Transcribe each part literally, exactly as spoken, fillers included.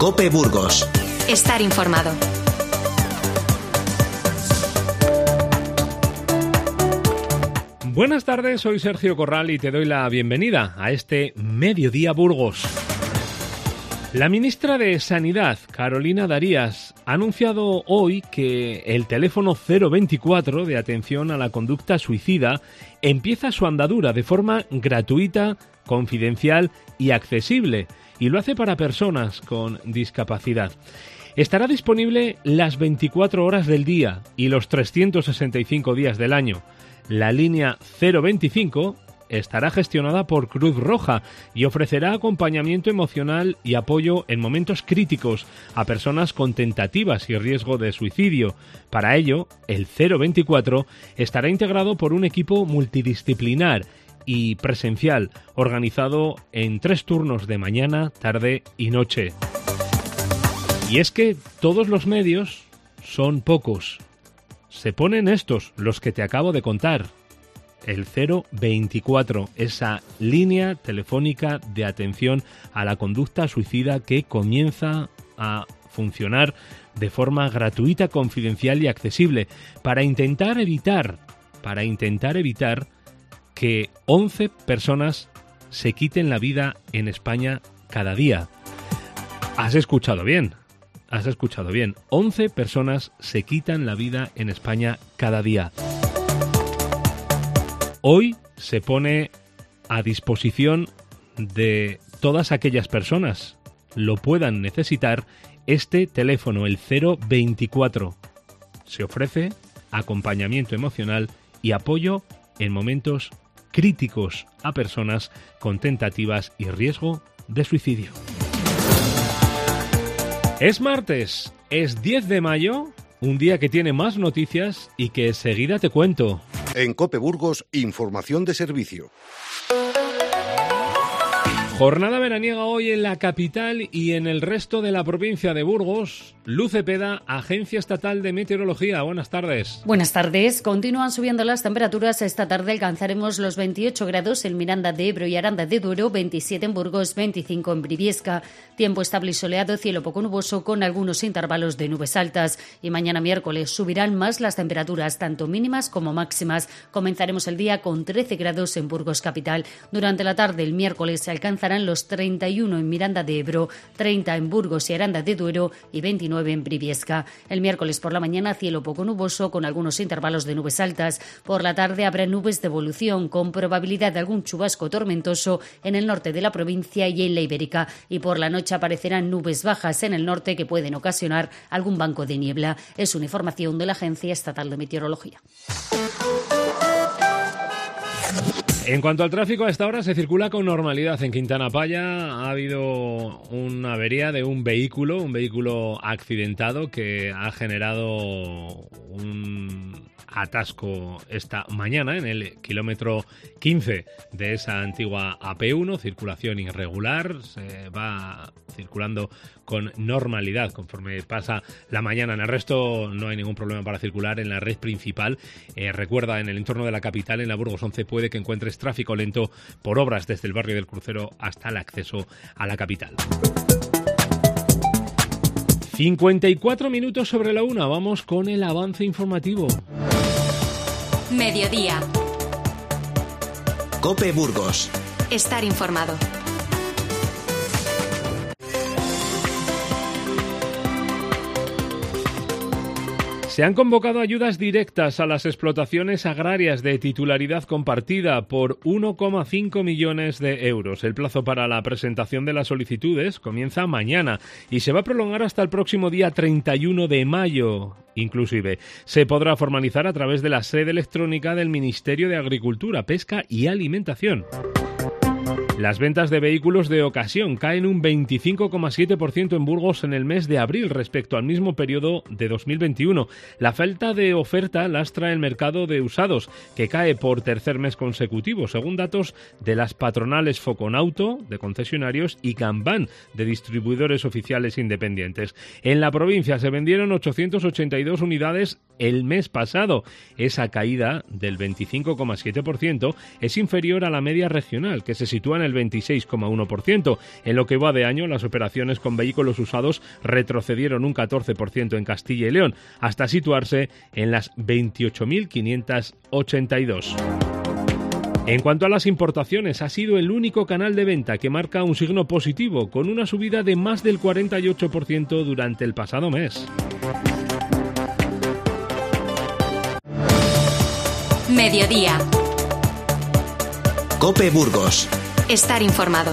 COPE Burgos. Estar informado. Buenas tardes, soy Sergio Corral y te doy la bienvenida a este Mediodía Burgos. La ministra de Sanidad, Carolina Darias, ha anunciado hoy que el teléfono cero veinticuatro de atención a la conducta suicida empieza su andadura de forma gratuita, confidencial y accesible, y lo hace para personas con discapacidad. Estará disponible las veinticuatro horas del día y los trescientos sesenta y cinco días del año. La línea cero veinticinco estará gestionada por Cruz Roja y ofrecerá acompañamiento emocional y apoyo en momentos críticos a personas con tentativas y riesgo de suicidio. Para ello, el cero veinticuatro estará integrado por un equipo multidisciplinar y presencial, organizado en tres turnos de mañana, tarde y noche. Y es que todos los medios son pocos. Se ponen estos, los que te acabo de contar. El cero veinticuatro, esa línea telefónica de atención a la conducta suicida que comienza a funcionar de forma gratuita, confidencial y accesible para intentar evitar, para intentar evitar que once personas se quiten la vida en España cada día. ¿Has escuchado bien? Has escuchado bien. once personas se quitan la vida en España cada día. Hoy se pone a disposición de todas aquellas personas lo puedan necesitar este teléfono, el cero veinticuatro. Se ofrece acompañamiento emocional y apoyo en momentos críticos a personas con tentativas y riesgo de suicidio. Es martes, es diez de mayo, un día que tiene más noticias y que enseguida te cuento. En COPE Burgos, información de servicio. Jornada veraniega hoy en la capital y en el resto de la provincia de Burgos. Luz Cepeda, Agencia Estatal de Meteorología. Buenas tardes. Buenas tardes. Continúan subiendo las temperaturas. Esta tarde alcanzaremos los veintiocho grados en Miranda de Ebro y Aranda de Duero, veintisiete en Burgos, veinticinco en Briviesca. Tiempo estable y soleado, cielo poco nuboso con algunos intervalos de nubes altas. Y mañana miércoles subirán más las temperaturas, tanto mínimas como máximas. Comenzaremos el día con trece grados en Burgos capital. Durante la tarde el miércoles se alcanzarán los treinta y uno en Miranda de Ebro, treinta en Burgos y Aranda de Duero y veintinueve en Briviesca. El miércoles por la mañana cielo poco nuboso con algunos intervalos de nubes altas. Por la tarde habrá nubes de evolución con probabilidad de algún chubasco tormentoso en el norte de la provincia y en la Ibérica. Y por la noche aparecerán nubes bajas en el norte que pueden ocasionar algún banco de niebla. Es una información de la Agencia Estatal de Meteorología. En cuanto al tráfico, a esta hora se circula con normalidad. En Quintana Paya ha habido una avería de un vehículo, un vehículo accidentado que ha generado un atasco esta mañana en el kilómetro quince de esa antigua A P uno, circulación irregular, se va circulando con normalidad conforme pasa la mañana. En el resto no hay ningún problema para circular en la red principal. Eh, recuerda, en el entorno de la capital, en la Burgos once, puede que encuentres tráfico lento por obras desde el barrio del Crucero hasta el acceso a la capital. cincuenta y cuatro minutos sobre la una, vamos con el avance informativo. Mediodía. COPE Burgos. Estar informado. Se han convocado ayudas directas a las explotaciones agrarias de titularidad compartida por uno coma cinco millones de euros. El plazo para la presentación de las solicitudes comienza mañana y se va a prolongar hasta el próximo día treinta y uno de mayo. Inclusive, se podrá formalizar a través de la sede electrónica del Ministerio de Agricultura, Pesca y Alimentación. Las ventas de vehículos de ocasión caen un veinticinco coma siete por ciento en Burgos en el mes de abril respecto al mismo periodo de dos mil veintiuno. La falta de oferta lastra el mercado de usados, que cae por tercer mes consecutivo, según datos de las patronales Foconauto, de concesionarios, y Kanban, de distribuidores oficiales independientes. En la provincia se vendieron ochocientas ochenta y dos unidades el mes pasado. Esa caída del veinticinco coma siete por ciento es inferior a la media regional, que se sitúa en el veintiséis coma uno por ciento. En lo que va de año, las operaciones con vehículos usados retrocedieron un catorce por ciento en Castilla y León, hasta situarse en las veintiocho mil quinientos ochenta y dos. En cuanto a las importaciones, ha sido el único canal de venta que marca un signo positivo, con una subida de más del cuarenta y ocho por ciento durante el pasado mes. Mediodía. COPE Burgos. Estar informado.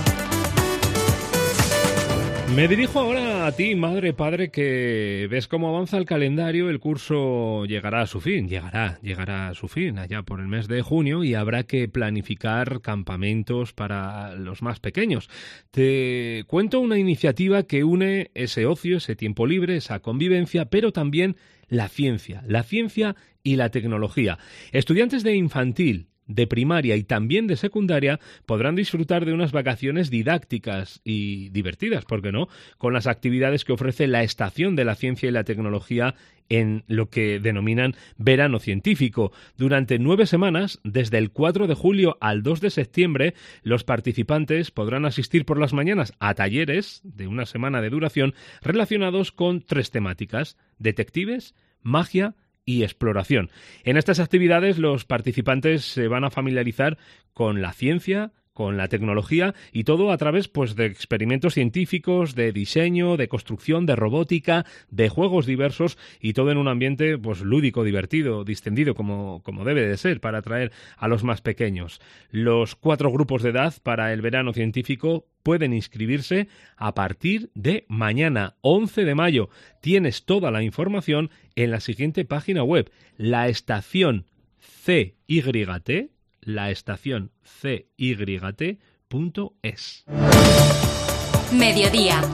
Me dirijo ahora a ti, madre, padre, que ves cómo avanza el calendario. El curso llegará a su fin, llegará, llegará a su fin allá por el mes de junio y habrá que planificar campamentos para los más pequeños. Te cuento una iniciativa que une ese ocio, ese tiempo libre, esa convivencia, pero también la ciencia, la ciencia y la tecnología. Estudiantes de infantil, de primaria y también de secundaria podrán disfrutar de unas vacaciones didácticas y divertidas, ¿por qué no?, con las actividades que ofrece la Estación de la Ciencia y la Tecnología en lo que denominan verano científico. Durante nueve semanas, desde el cuatro de julio al dos de septiembre, los participantes podrán asistir por las mañanas a talleres de una semana de duración relacionados con tres temáticas: detectives, magia y exploración. En estas actividades los participantes se van a familiarizar con la ciencia, con la tecnología y todo a través pues de experimentos científicos, de diseño, de construcción, de robótica, de juegos diversos y todo en un ambiente pues lúdico, divertido, distendido como, como debe de ser para atraer a los más pequeños. Los cuatro grupos de edad para el verano científico pueden inscribirse a partir de mañana, once de mayo. Tienes toda la información en la siguiente página web, la estación C Y T, la estación C Y T punto es. Mediodía.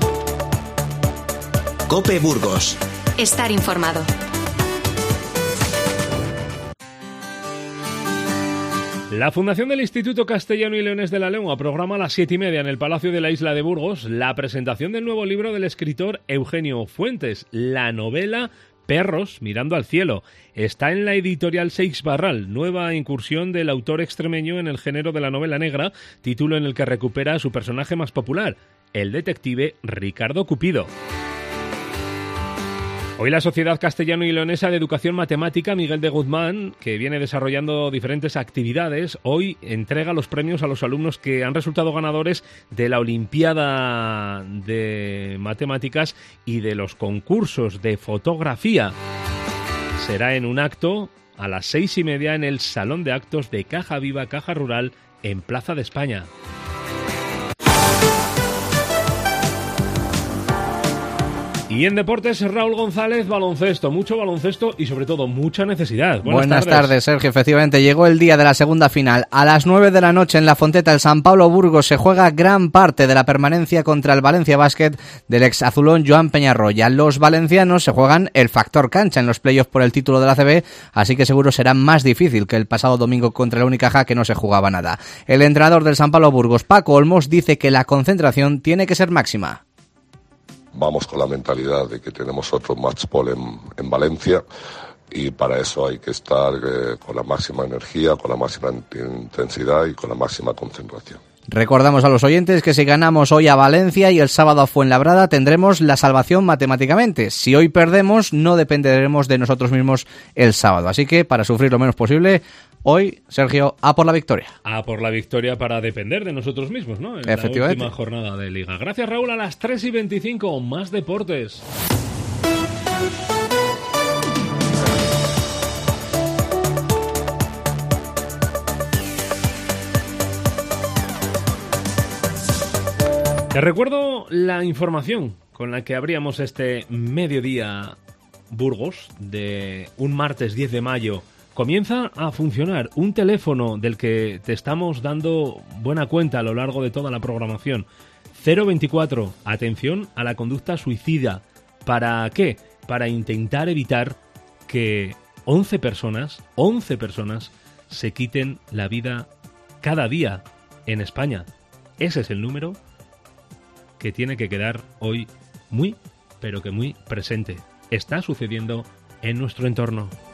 COPE Burgos. Estar informado. La Fundación del Instituto Castellano y Leonés de la Lengua programa a las siete y media en el Palacio de la Isla de Burgos la presentación del nuevo libro del escritor Eugenio Fuentes, la novela Perros mirando al cielo. Está en la editorial Seix Barral, nueva incursión del autor extremeño en el género de la novela negra, título en el que recupera a su personaje más popular, el detective Ricardo Cupido. Hoy la Sociedad Castellano y Leonesa de Educación Matemática Miguel de Guzmán, que viene desarrollando diferentes actividades, hoy entrega los premios a los alumnos que han resultado ganadores de la Olimpiada de Matemáticas y de los concursos de fotografía. Será en un acto a las seis y media en el Salón de Actos de Caja Viva, Caja Rural, en Plaza de España. Y en deportes, Raúl González, baloncesto, mucho baloncesto y sobre todo mucha necesidad. Buenas, Buenas tardes. tardes, Sergio. Efectivamente, llegó el día de la segunda final. A las nueve de la noche en la Fonteta, el San Pablo Burgos se juega gran parte de la permanencia contra el Valencia Basket del ex azulón Joan Peñarroya. Los valencianos se juegan el factor cancha en los playoffs por el título de la A C B, así que seguro será más difícil que el pasado domingo contra el Unicaja, que no se jugaba nada. El entrenador del San Pablo Burgos, Paco Olmos, dice que la concentración tiene que ser máxima. Vamos con la mentalidad de que tenemos otro match ball en, en Valencia y para eso hay que estar eh, con la máxima energía, con la máxima intensidad y con la máxima concentración. Recordamos a los oyentes que si ganamos hoy a Valencia y el sábado a Fuenlabrada tendremos la salvación matemáticamente. Si hoy perdemos no dependeremos de nosotros mismos el sábado. Así que para sufrir lo menos posible, hoy, Sergio, a por la victoria. A por la victoria para depender de nosotros mismos, ¿no? En Efectivamente. La última jornada de Liga. Gracias, Raúl. A las tres y veinticinco, más deportes. Te recuerdo la información con la que abríamos este mediodía Burgos de un martes diez de mayo. Comienza a funcionar un teléfono del que te estamos dando buena cuenta a lo largo de toda la programación. cero veinticuatro, atención a la conducta suicida. ¿Para qué? Para intentar evitar que once personas, once personas se quiten la vida cada día en España. Ese es el número que tiene que quedar hoy muy, pero que muy presente. Está sucediendo en nuestro entorno.